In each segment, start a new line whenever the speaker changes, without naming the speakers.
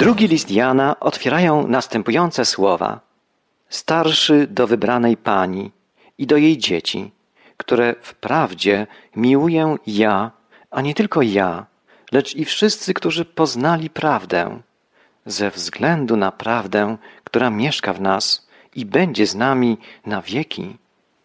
Drugi list Jana otwierają następujące słowa. Starszy do wybranej Pani i do jej dzieci, które wprawdzie miłuję ja, a nie tylko ja, lecz i wszyscy, którzy poznali prawdę, ze względu na prawdę, która mieszka w nas i będzie z nami na wieki.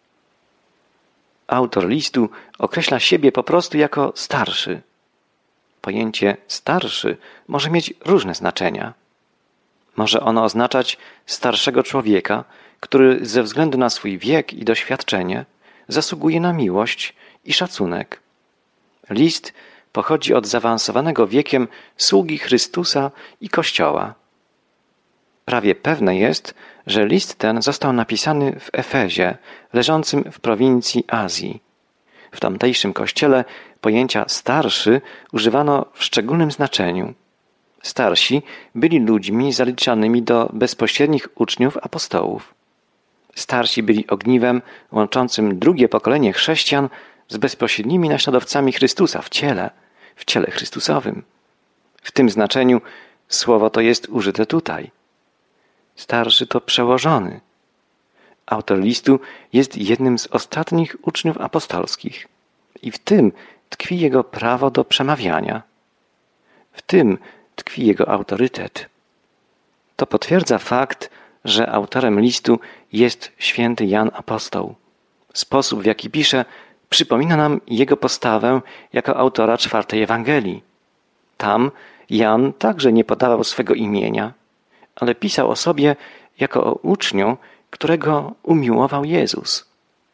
Autor listu określa siebie po prostu jako starszy. Pojęcie starszy może mieć różne znaczenia. Może ono oznaczać starszego człowieka, który ze względu na swój wiek i doświadczenie zasługuje na miłość i szacunek. List pochodzi od zaawansowanego wiekiem sługi Chrystusa i Kościoła. Prawie pewne jest, że list ten został napisany w Efezie, leżącym w prowincji Azji. W tamtejszym kościele pojęcia starszy używano w szczególnym znaczeniu. Starsi byli ludźmi zaliczanymi do bezpośrednich uczniów apostołów. Starsi byli ogniwem łączącym drugie pokolenie chrześcijan z bezpośrednimi naśladowcami Chrystusa w ciele Chrystusowym. W tym znaczeniu słowo to jest użyte tutaj. Starszy to przełożony. Autor listu jest jednym z ostatnich uczniów apostolskich i w tym tkwi jego prawo do przemawiania. W tym tkwi jego autorytet. To potwierdza fakt, że autorem listu jest święty Jan Apostoł. Sposób, w jaki pisze, przypomina nam jego postawę jako autora 4. Ewangelii. Tam Jan także nie podawał swego imienia, ale pisał o sobie jako o uczniu, którego umiłował Jezus.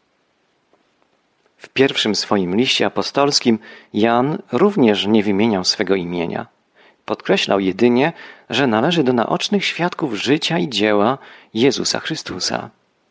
W pierwszym swoim liście apostolskim Jan również nie wymieniał swego imienia. Podkreślał jedynie, że należy do naocznych świadków życia i dzieła Jezusa Chrystusa.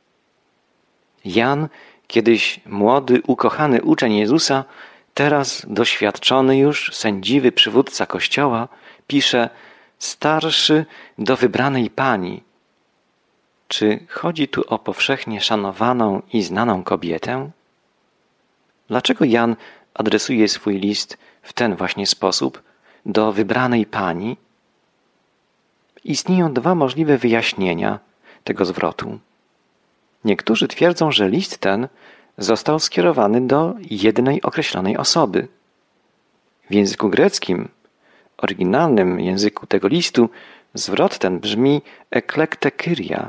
Jan, kiedyś młody, ukochany uczeń Jezusa, teraz doświadczony już, sędziwy przywódca Kościoła, pisze starszy do wybranej Pani. Czy chodzi tu o powszechnie szanowaną i znaną kobietę? Dlaczego Jan adresuje swój list w ten właśnie sposób do wybranej Pani? Istnieją dwa możliwe wyjaśnienia tego zwrotu. Niektórzy twierdzą, że list ten został skierowany do jednej określonej osoby. W języku greckim, oryginalnym języku tego listu, zwrot ten brzmi eklekte kyria.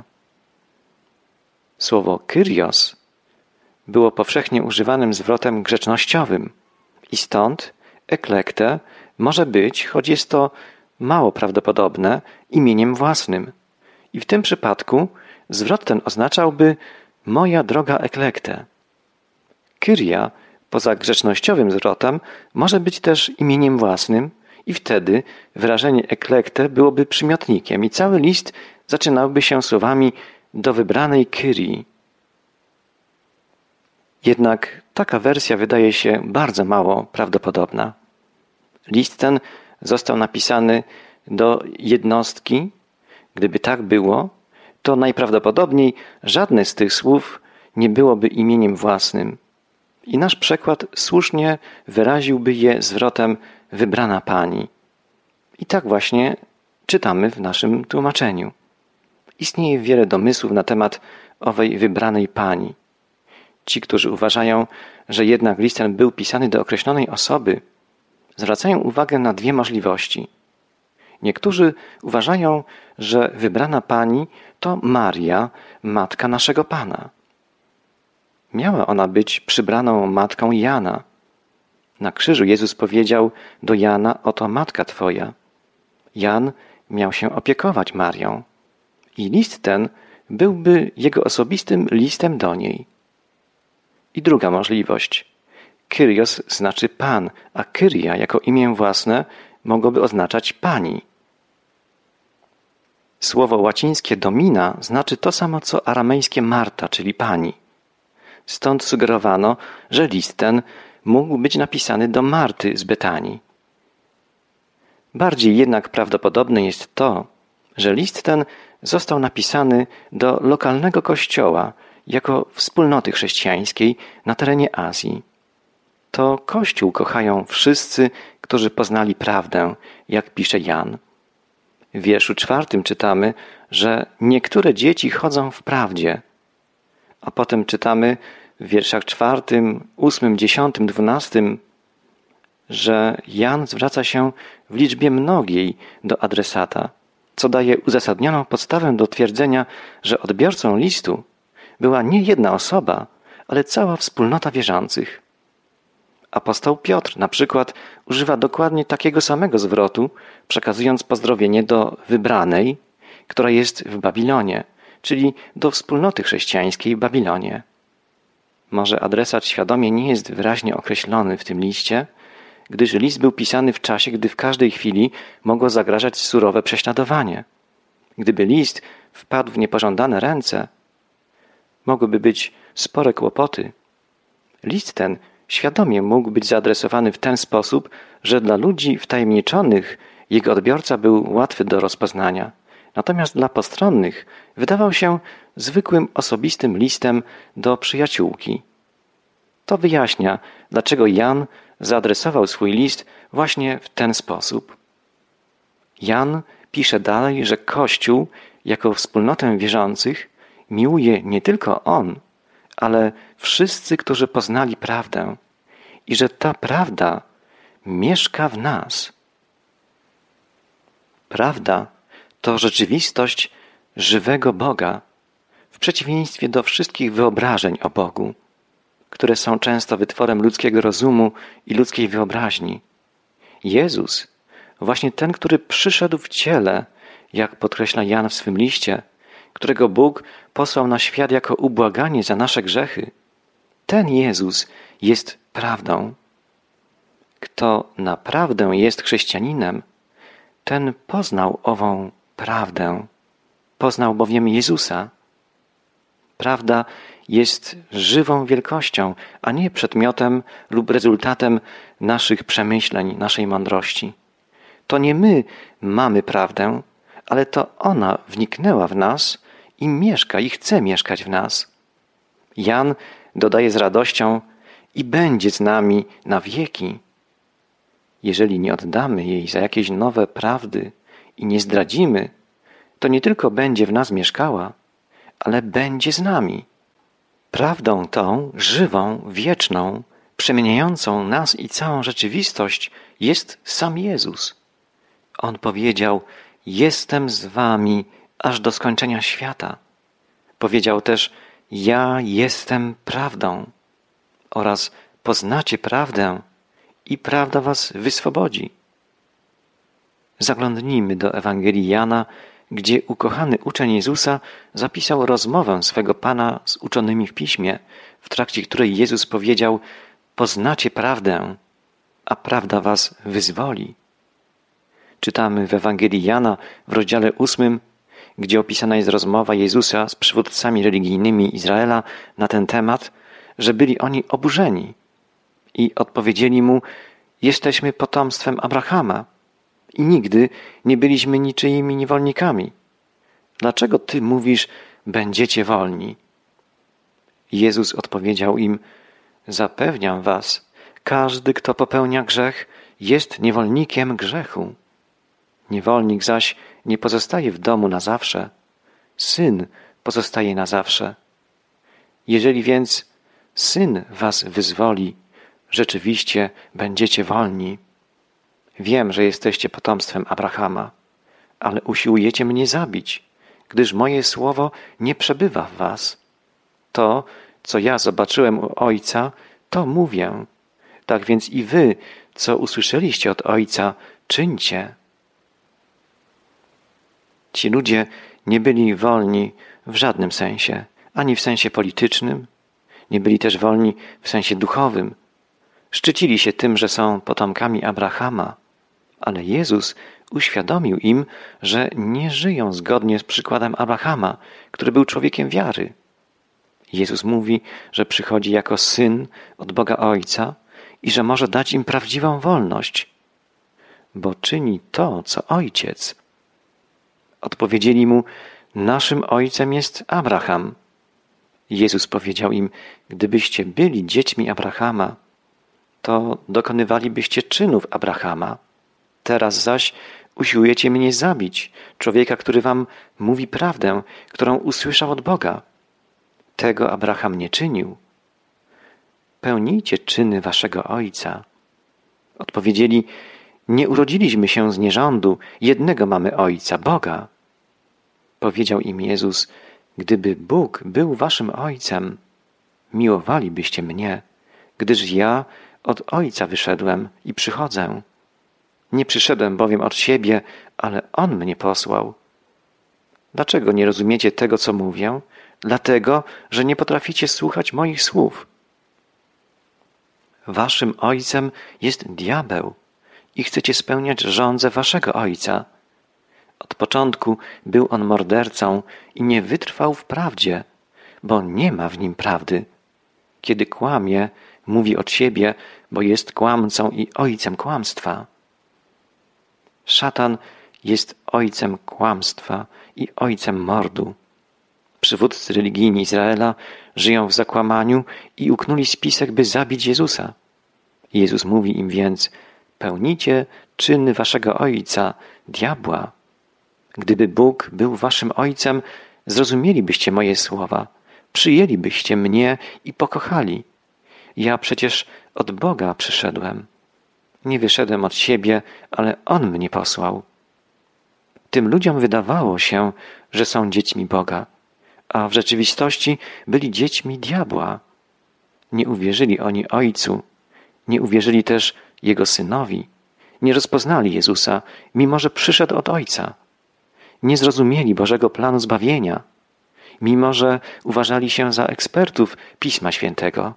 Słowo kyrios było powszechnie używanym zwrotem grzecznościowym i stąd eklekte może być, choć jest to mało prawdopodobne, imieniem własnym. I w tym przypadku zwrot ten oznaczałby moja droga eklekte. Kyria poza grzecznościowym zwrotem może być też imieniem własnym i wtedy wyrażenie eklekte byłoby przymiotnikiem i cały list zaczynałby się słowami do wybranej Kyrii. Jednak taka wersja wydaje się bardzo mało prawdopodobna. List ten został napisany do jednostki. Gdyby tak było, to najprawdopodobniej żadne z tych słów nie byłoby imieniem własnym. I nasz przekład słusznie wyraziłby je zwrotem wybrana Pani. I tak właśnie czytamy w naszym tłumaczeniu. Istnieje wiele domysłów na temat owej wybranej Pani. Ci, którzy uważają, że jednak list ten był pisany do określonej osoby, zwracają uwagę na dwie możliwości. Niektórzy uważają, że wybrana Pani to Maria, matka naszego Pana. Miała ona być przybraną matką Jana. Na krzyżu Jezus powiedział do Jana, oto matka Twoja. Jan miał się opiekować Marią. I list ten byłby jego osobistym listem do niej. I druga możliwość. Kyrios znaczy Pan, a Kyria jako imię własne mogłoby oznaczać Pani. Słowo łacińskie domina znaczy to samo co aramejskie Marta, czyli Pani. Stąd sugerowano, że list ten mógł być napisany do Marty z Betanii. Bardziej jednak prawdopodobne jest to, że list ten został napisany do lokalnego kościoła jako wspólnoty chrześcijańskiej na terenie Azji. To Kościół kochają wszyscy, którzy poznali prawdę, jak pisze Jan. W wierszu 4 czytamy, że niektóre dzieci chodzą w prawdzie. A potem czytamy w wierszach 4, 8, 10, 12, że Jan zwraca się w liczbie mnogiej do adresata, co daje uzasadnioną podstawę do twierdzenia, że odbiorcą listu była nie jedna osoba, ale cała wspólnota wierzących. Apostoł Piotr na przykład używa dokładnie takiego samego zwrotu, przekazując pozdrowienie do wybranej, która jest w Babilonie, czyli do wspólnoty chrześcijańskiej w Babilonie. Może adresat świadomie nie jest wyraźnie określony w tym liście, gdyż list był pisany w czasie, gdy w każdej chwili mogło zagrażać surowe prześladowanie. Gdyby list wpadł w niepożądane ręce, mogłyby być spore kłopoty. List ten świadomie mógł być zaadresowany w ten sposób, że dla ludzi wtajemniczonych jego odbiorca był łatwy do rozpoznania. Natomiast dla postronnych wydawał się zwykłym osobistym listem do przyjaciółki. To wyjaśnia, dlaczego Jan zaadresował swój list właśnie w ten sposób. Jan pisze dalej, że Kościół jako wspólnotę wierzących miłuje nie tylko on, ale wszyscy, którzy poznali prawdę i że ta prawda mieszka w nas. Prawda to rzeczywistość żywego Boga, w przeciwieństwie do wszystkich wyobrażeń o Bogu, które są często wytworem ludzkiego rozumu i ludzkiej wyobraźni. Jezus, właśnie ten, który przyszedł w ciele, jak podkreśla Jan w swym liście, którego Bóg posłał na świat jako ubłaganie za nasze grzechy, ten Jezus jest prawdą. Kto naprawdę jest chrześcijaninem, ten poznał ową prawdę. Poznał bowiem Jezusa. Prawda jest żywą wielkością, a nie przedmiotem lub rezultatem naszych przemyśleń, naszej mądrości. To nie my mamy prawdę, ale to ona wniknęła w nas i mieszka i chce mieszkać w nas. Jan dodaje z radością i będzie z nami na wieki. Jeżeli nie oddamy jej za jakieś nowe prawdy i nie zdradzimy, to nie tylko będzie w nas mieszkała, ale będzie z nami. Prawdą tą, żywą, wieczną, przemieniającą nas i całą rzeczywistość jest sam Jezus. On powiedział: jestem z wami aż do skończenia świata. Powiedział też: ja jestem prawdą oraz poznacie prawdę i prawda was wyswobodzi. Zaglądnijmy do Ewangelii Jana, gdzie ukochany uczeń Jezusa zapisał rozmowę swego Pana z uczonymi w Piśmie, w trakcie której Jezus powiedział: poznacie prawdę, a prawda was wyzwoli. Czytamy w Ewangelii Jana w rozdziale 8, gdzie opisana jest rozmowa Jezusa z przywódcami religijnymi Izraela na ten temat, że byli oni oburzeni i odpowiedzieli mu: jesteśmy potomstwem Abrahama i nigdy nie byliśmy niczyimi niewolnikami. Dlaczego ty mówisz: będziecie wolni? Jezus odpowiedział im: zapewniam was, każdy, kto popełnia grzech, jest niewolnikiem grzechu. Niewolnik zaś nie pozostaje w domu na zawsze. Syn pozostaje na zawsze. Jeżeli więc Syn was wyzwoli, rzeczywiście będziecie wolni. Wiem, że jesteście potomstwem Abrahama, ale usiłujecie mnie zabić, gdyż moje słowo nie przebywa w was. To, co ja zobaczyłem u Ojca, to mówię. Tak więc i wy, co usłyszeliście od Ojca, czyńcie. Ci ludzie nie byli wolni w żadnym sensie, ani w sensie politycznym, nie byli też wolni w sensie duchowym. Szczycili się tym, że są potomkami Abrahama, ale Jezus uświadomił im, że nie żyją zgodnie z przykładem Abrahama, który był człowiekiem wiary. Jezus mówi, że przychodzi jako Syn od Boga Ojca i że może dać im prawdziwą wolność, bo czyni to, co Ojciec. Odpowiedzieli mu: naszym ojcem jest Abraham. Jezus powiedział im: gdybyście byli dziećmi Abrahama, to dokonywalibyście czynów Abrahama. Teraz zaś Usiłujecie mnie zabić, człowieka, który wam mówi prawdę, którą usłyszał od Boga. Tego Abraham nie czynił. Pełnijcie czyny waszego ojca. Odpowiedzieli: nie urodziliśmy się z nierządu, jednego mamy ojca, Boga. Powiedział im Jezus: gdyby Bóg był waszym ojcem, miłowalibyście mnie, gdyż ja od Ojca wyszedłem i przychodzę. Nie przyszedłem bowiem od siebie, ale On mnie posłał. Dlaczego nie rozumiecie tego, co mówię? Dlatego, że nie potraficie słuchać moich słów. Waszym ojcem jest diabeł i chcecie spełniać żądzę waszego ojca. Od początku był on mordercą i nie wytrwał w prawdzie, bo nie ma w nim prawdy. Kiedy kłamie, mówi od siebie, bo jest kłamcą i ojcem kłamstwa. Szatan jest ojcem kłamstwa i ojcem mordu. Przywódcy religijni Izraela żyją w zakłamaniu i uknuli spisek, by zabić Jezusa. Jezus mówi im więc: pełnicie czyny waszego ojca, diabła. Gdyby Bóg był waszym ojcem, zrozumielibyście moje słowa, przyjęlibyście mnie i pokochali. Ja przecież od Boga przyszedłem. Nie wyszedłem od siebie, ale On mnie posłał. Tym ludziom wydawało się, że są dziećmi Boga, a w rzeczywistości byli dziećmi diabła. Nie uwierzyli oni Ojcu, nie uwierzyli też Jego Synowi, nie rozpoznali Jezusa, mimo że przyszedł od Ojca. Nie zrozumieli Bożego planu zbawienia, mimo że uważali się za ekspertów Pisma Świętego.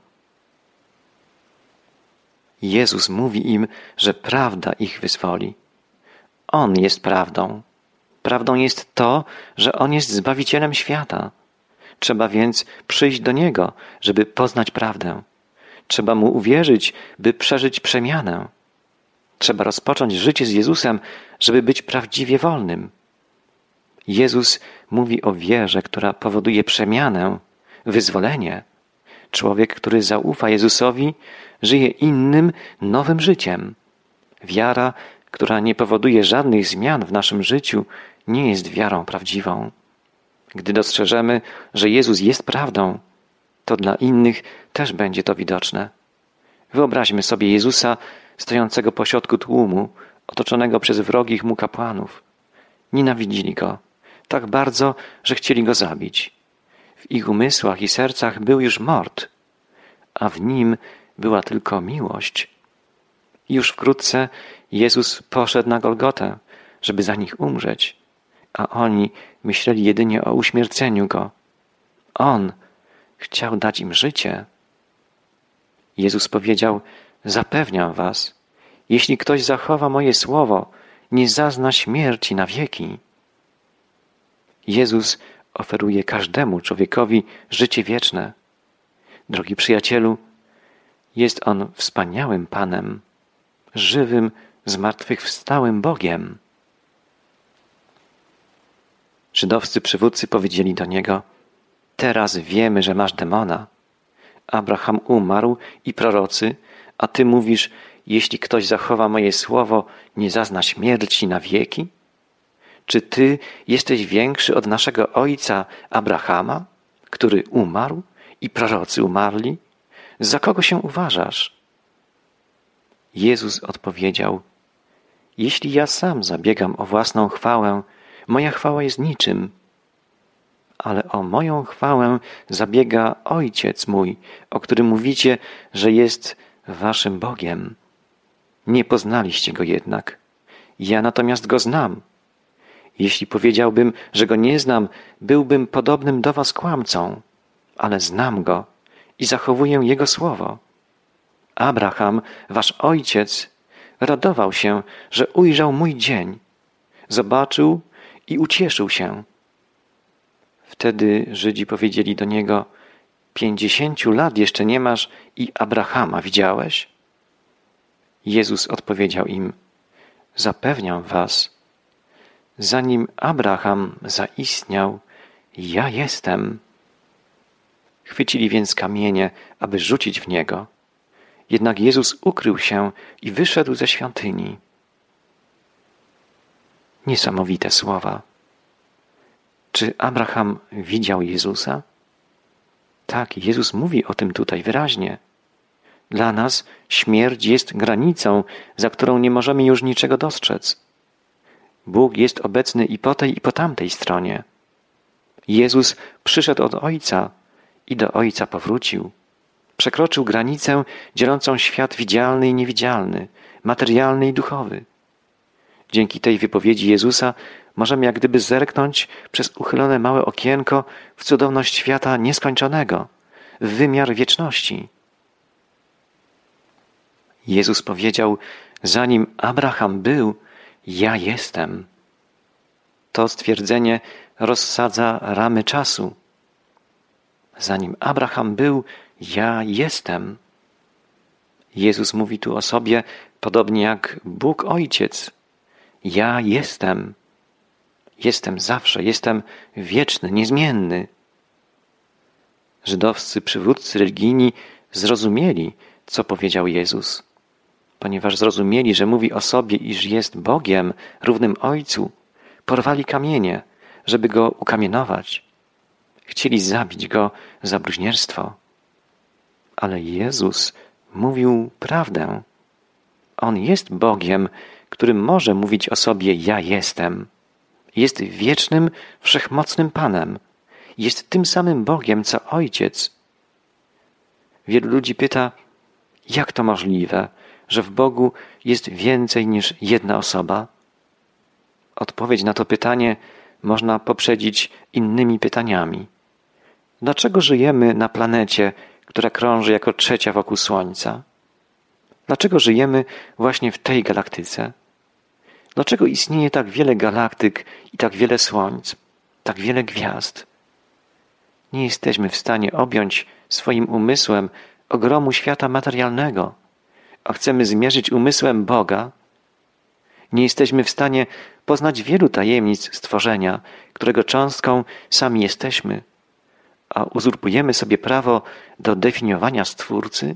Jezus mówi im, że prawda ich wyzwoli. On jest prawdą. Prawdą jest to, że On jest Zbawicielem świata. Trzeba więc przyjść do Niego, żeby poznać prawdę. Trzeba Mu uwierzyć, by przeżyć przemianę. Trzeba rozpocząć życie z Jezusem, żeby być prawdziwie wolnym. Jezus mówi o wierze, która powoduje przemianę, wyzwolenie. Człowiek, który zaufa Jezusowi, żyje innym, nowym życiem. Wiara, która nie powoduje żadnych zmian w naszym życiu, nie jest wiarą prawdziwą. Gdy dostrzeżemy, że Jezus jest prawdą, to dla innych też będzie to widoczne. Wyobraźmy sobie Jezusa stojącego pośrodku tłumu, otoczonego przez wrogich mu kapłanów. Nienawidzili Go tak bardzo, że chcieli Go zabić. W ich umysłach i sercach był już mord, a w Nim była tylko miłość. Już wkrótce Jezus poszedł na Golgotę, żeby za nich umrzeć, a oni myśleli jedynie o uśmierceniu Go. On chciał dać im życie. Jezus powiedział: zapewniam was, jeśli ktoś zachowa moje słowo, nie zazna śmierci na wieki. Jezus oferuje każdemu człowiekowi życie wieczne. Drogi przyjacielu, jest On wspaniałym Panem, żywym, zmartwychwstałym Bogiem. Żydowscy przywódcy powiedzieli do Niego: teraz wiemy, że masz demona. Abraham umarł i prorocy, a Ty mówisz: jeśli ktoś zachowa moje słowo, nie zazna śmierci na wieki? Czy Ty jesteś większy od naszego ojca Abrahama, który umarł i prorocy umarli? Za kogo się uważasz? Jezus odpowiedział: jeśli ja sam zabiegam o własną chwałę, moja chwała jest niczym. Ale o moją chwałę zabiega Ojciec mój, o którym mówicie, że jest waszym Bogiem. Nie poznaliście Go jednak. Ja natomiast Go znam. Jeśli powiedziałbym, że Go nie znam, byłbym podobnym do was kłamcą, ale znam Go i zachowuję Jego słowo. Abraham, wasz ojciec, radował się, że ujrzał mój dzień. Zobaczył i ucieszył się. Wtedy Żydzi powiedzieli do Niego: 50 lat jeszcze nie masz i Abrahama widziałeś? Jezus odpowiedział im: zapewniam was, zanim Abraham zaistniał, ja jestem. Chwycili więc kamienie, aby rzucić w Niego. Jednak Jezus ukrył się i wyszedł ze świątyni. Niesamowite słowa. Czy Abraham widział Jezusa? Tak, Jezus mówi o tym tutaj wyraźnie. Dla nas śmierć jest granicą, za którą nie możemy już niczego dostrzec. Bóg jest obecny i po tej, i po tamtej stronie. Jezus przyszedł od Ojca i do Ojca powrócił. Przekroczył granicę dzielącą świat widzialny i niewidzialny, materialny i duchowy. Dzięki tej wypowiedzi Jezusa możemy jak gdyby zerknąć przez uchylone małe okienko w cudowność świata nieskończonego, w wymiar wieczności. Jezus powiedział, zanim Abraham był, ja jestem. To stwierdzenie rozsadza ramy czasu. Zanim Abraham był, ja jestem. Jezus mówi tu o sobie podobnie jak Bóg Ojciec. Ja jestem. Jestem zawsze, jestem wieczny, niezmienny. Żydowscy przywódcy religijni zrozumieli, co powiedział Jezus. Ponieważ zrozumieli, że mówi o sobie, iż jest Bogiem, równym Ojcu, porwali kamienie, żeby go ukamienować. Chcieli zabić go za bluźnierstwo. Ale Jezus mówił prawdę. On jest Bogiem, który może mówić o sobie ja jestem. Jest wiecznym, wszechmocnym Panem. Jest tym samym Bogiem, co Ojciec. Wielu ludzi pyta, jak to możliwe, że w Bogu jest więcej niż jedna osoba? Odpowiedź na to pytanie można poprzedzić innymi pytaniami. Dlaczego żyjemy na planecie, która krąży jako trzecia wokół Słońca? Dlaczego żyjemy właśnie w tej galaktyce? Dlaczego istnieje tak wiele galaktyk i tak wiele słońc, tak wiele gwiazd? Nie jesteśmy w stanie objąć swoim umysłem ogromu świata materialnego, a chcemy zmierzyć umysłem Boga. Nie jesteśmy w stanie poznać wielu tajemnic stworzenia, którego cząstką sami jesteśmy, a uzurpujemy sobie prawo do definiowania Stwórcy?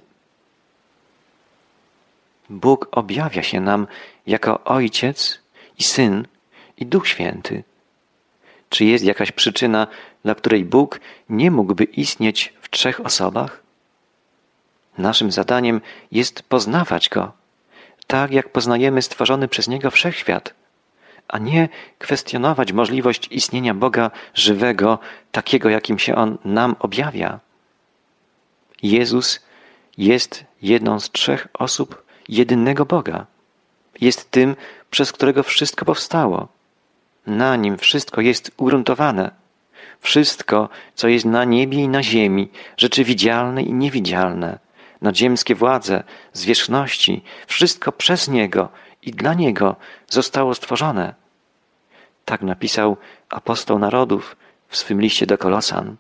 Bóg objawia się nam jako Ojciec i Syn i Duch Święty. Czy jest jakaś przyczyna, dla której Bóg nie mógłby istnieć w trzech osobach? Naszym zadaniem jest poznawać Go, tak jak poznajemy stworzony przez Niego wszechświat, a nie kwestionować możliwość istnienia Boga żywego, takiego jakim się On nam objawia. Jezus jest jedną z trzech osób jedynego Boga. Jest tym, przez którego wszystko powstało. Na Nim wszystko jest ugruntowane. Wszystko, co jest na niebie i na ziemi, rzeczy widzialne i niewidzialne, nadziemskie władze, zwierzchności, wszystko przez Niego i dla Niego zostało stworzone. Tak napisał apostoł narodów w swym liście do Kolosan.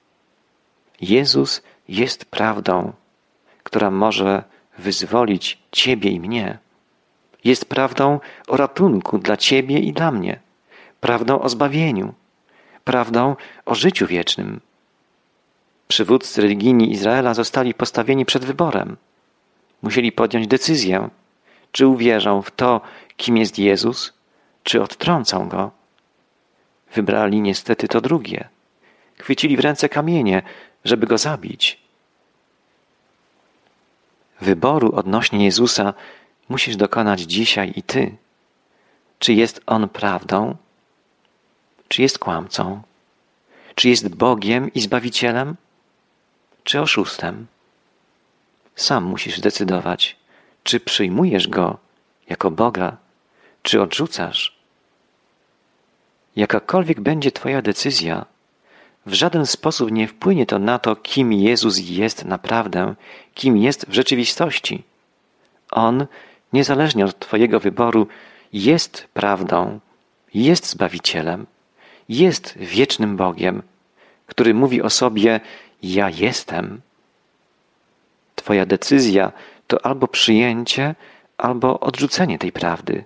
Jezus jest prawdą, która może wyzwolić Ciebie i mnie. Jest prawdą o ratunku dla Ciebie i dla mnie. Prawdą o zbawieniu. Prawdą o życiu wiecznym. Przywódcy religijni Izraela zostali postawieni przed wyborem. Musieli podjąć decyzję, czy uwierzą w to, kim jest Jezus, czy odtrącą Go. Wybrali niestety to drugie. Chwycili w ręce kamienie, żeby Go zabić. Wyboru odnośnie Jezusa musisz dokonać dzisiaj i Ty. Czy jest On prawdą? Czy jest kłamcą? Czy jest Bogiem i Zbawicielem? Czy oszustem? Sam musisz zdecydować, czy przyjmujesz Go jako Boga, czy odrzucasz. Jakakolwiek będzie Twoja decyzja, w żaden sposób nie wpłynie to na to, kim Jezus jest naprawdę, kim jest w rzeczywistości. On, niezależnie od Twojego wyboru, jest prawdą, jest Zbawicielem, jest wiecznym Bogiem, który mówi o sobie: ja jestem. Twoja decyzja to albo przyjęcie, albo odrzucenie tej prawdy.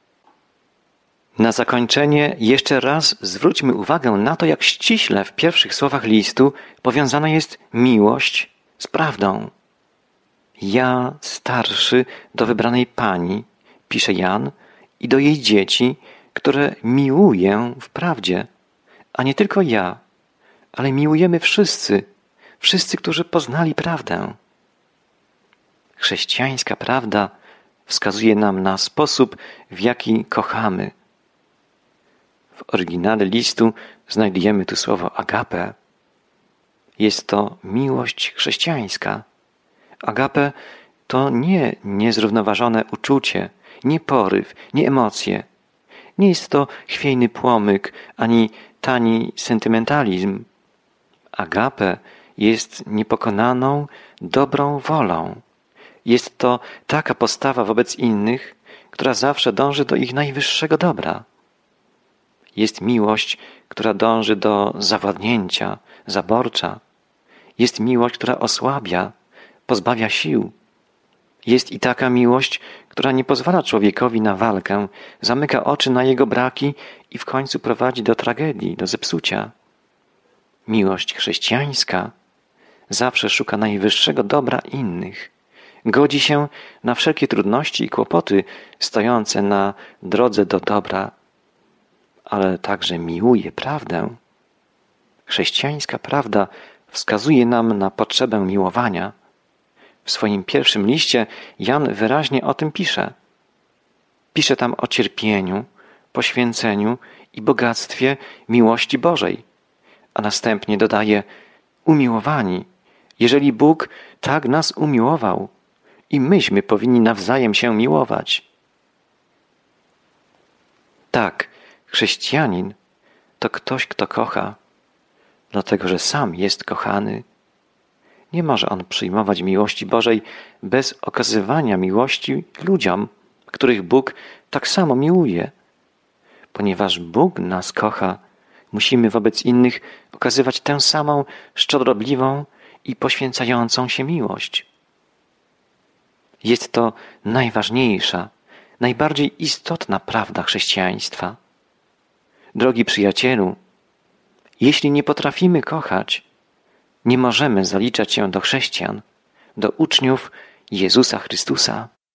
Na zakończenie jeszcze raz zwróćmy uwagę na to, jak ściśle w pierwszych słowach listu powiązana jest miłość z prawdą. Ja, starszy, do wybranej pani, pisze Jan, i do jej dzieci, które miłuję w prawdzie, a nie tylko ja, ale miłujemy wszyscy, którzy poznali prawdę. Chrześcijańska prawda wskazuje nam na sposób, w jaki kochamy. W oryginale listu znajdujemy tu słowo agape. Jest to miłość chrześcijańska. Agape to nie niezrównoważone uczucie, nie poryw, nie emocje. Nie jest to chwiejny płomyk, ani tani sentymentalizm. Agape jest niepokonaną, dobrą wolą. Jest to taka postawa wobec innych, która zawsze dąży do ich najwyższego dobra. Jest miłość, która dąży do zawładnięcia, zaborcza. Jest miłość, która osłabia, pozbawia sił. Jest i taka miłość, która nie pozwala człowiekowi na walkę, zamyka oczy na jego braki i w końcu prowadzi do tragedii, do zepsucia. Miłość chrześcijańska zawsze szuka najwyższego dobra innych. Godzi się na wszelkie trudności i kłopoty stojące na drodze do dobra, ale także miłuje prawdę. Chrześcijańska prawda wskazuje nam na potrzebę miłowania. W swoim pierwszym liście Jan wyraźnie o tym pisze. Pisze tam o cierpieniu, poświęceniu i bogactwie miłości Bożej, a następnie dodaje: umiłowani, jeżeli Bóg tak nas umiłował, i myśmy powinni nawzajem się miłować. Tak, chrześcijanin to ktoś, kto kocha, dlatego że sam jest kochany. Nie może on przyjmować miłości Bożej bez okazywania miłości ludziom, których Bóg tak samo miłuje. Ponieważ Bóg nas kocha, musimy wobec innych okazywać tę samą szczodrobliwą i poświęcającą się miłość. Jest to najważniejsza, najbardziej istotna prawda chrześcijaństwa. Drogi przyjacielu, jeśli nie potrafimy kochać, nie możemy zaliczać się do chrześcijan, do uczniów Jezusa Chrystusa.